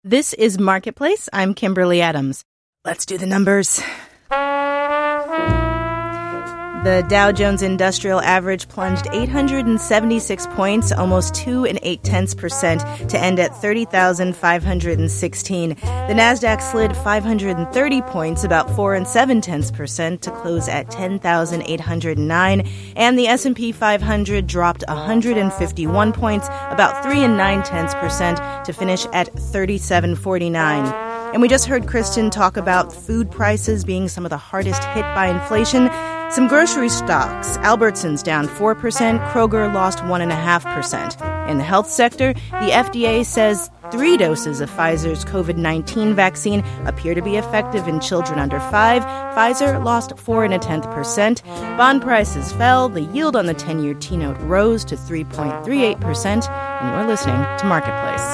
This is Marketplace. I'm Kimberly Adams. Let's do the numbers. The Dow Jones Industrial Average plunged 876 points, almost 2.8%, to end at 30,516. The Nasdaq slid 530 points, about 4.7%, to close at 10,809. And the S&P 500 dropped 151 points, about 3.9%, to finish at 3749. And we just heard Kristen talk about food prices being some of the hardest hit by inflation. Some grocery stocks, Albertsons down 4%, Kroger lost 1.5%. In the health sector, the FDA says 3 doses of Pfizer's COVID-19 vaccine appear to be effective in children under 5. Pfizer lost 4.1%. Bond prices fell. The yield on the 10-year T-note rose to 3.38%. And you're listening to Marketplace.